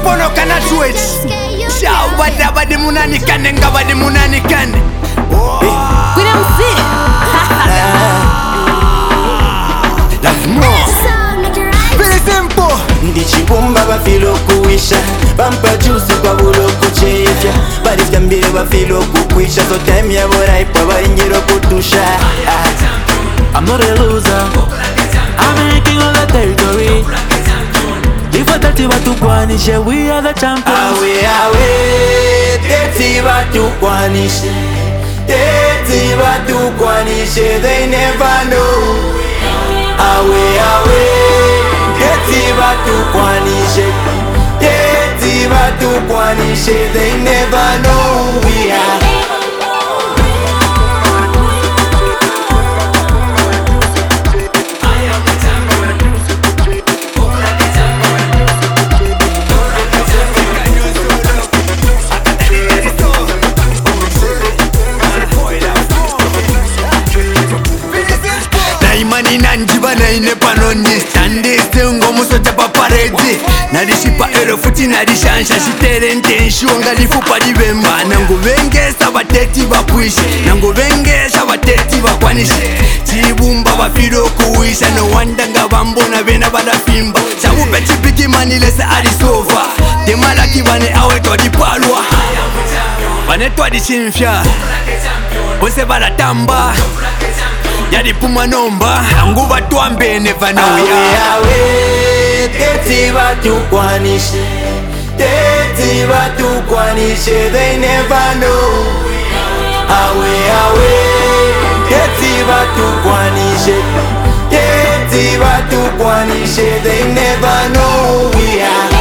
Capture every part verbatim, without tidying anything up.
pono kana switch. Shawada badi munani kane nga badi munani kane. We don't see That's more. Very simple. Ndichibumba bafilo kuwisha bampa juice kwa bulo kuchefya barifya mbere bafilo kukwisha so time yabora ipa baringiro kutusha. I'm not a loser, I'm making all the territory. If I tell you what to kwanishe, we are the champions. Awe awe, teti batu kwanishe, teti batu kwanishe, they never know. Awe awe, teti batu kwanishe, teti batu kwanishe, they never know. We are. Imani nanjiba na ine panoni Stande stengo musoja papareti Narishipa ero futi narishansha Shitere ntenshu ngalifu padibemba Nangu vengesa bateti bapuishi Nangu vengesa bateti bakwanishi Chibumba bafiro kuwisha No wanda nga bambona bena badafimba Chabupe chipiki manilese arisofa Temalaki bane awe twadipalwa Bane twadishimfya Bose badatamba Yadi puma nomba, nguva tuambe never know. Awe awe, teti batu kwanishe, teti batu kwanishe, they never know. Awe awe, teti batu kwanishe, teti batu kwanishe, they never know. We are.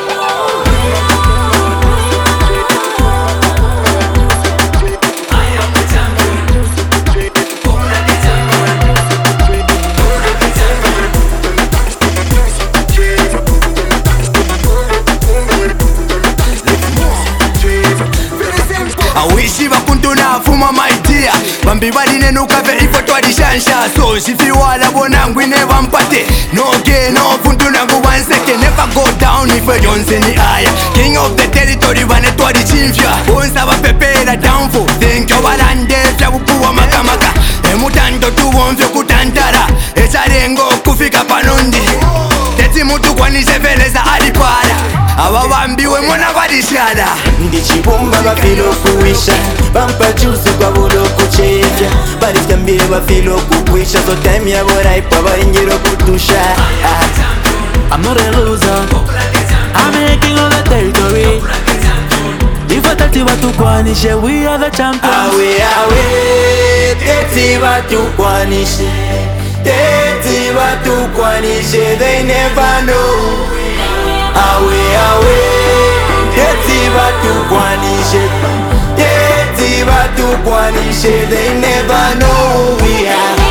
Awishi bakuntuna fuma my dear Bambi bali nenu kafe ifo twadishansha So shifi wala bonangu never mpate No ke no funtuna ngu wanseke Never go down ifo jonse ni aya King of the territory bane twadishimfya Bonsa bapepera downfall Think yo walande fya bupuwa makamaka Emutanto tuwonfyo kutantara Echarengo kufika panondi Teti mutu kwanishe veleza alipara Aba bambiwe mwana badishada Ndichibumba bafilo kuwisha bampa juice kwa bulo kuchefya barifya mbere bafilo kukwisha so time yabora ipa baringiro kutusha. I'm not a loser, I'm making all the territory. If I tell you what to kwanishe, we are the champions. Awe awe, teti batu kwanishe, teti batu kwanishe, they never know. Awe awe, teti batu kwanishe, teti batu kwanishe, they never know. We are.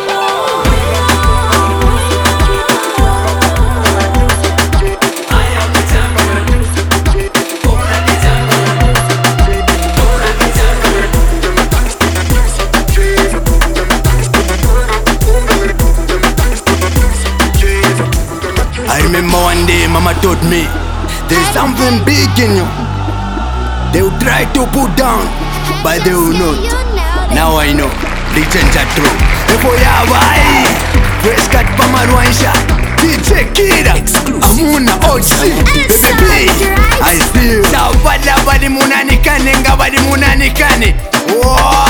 I remember one day mama told me there's something big in you. They will try to put down, but they will not. Now I know, legends are true. Epo yabai, fresh cut pamarwansha, D J Kira, Amuna O G, baby, I see you. Sabada badi munanikane, nga badi munanikane. Wow.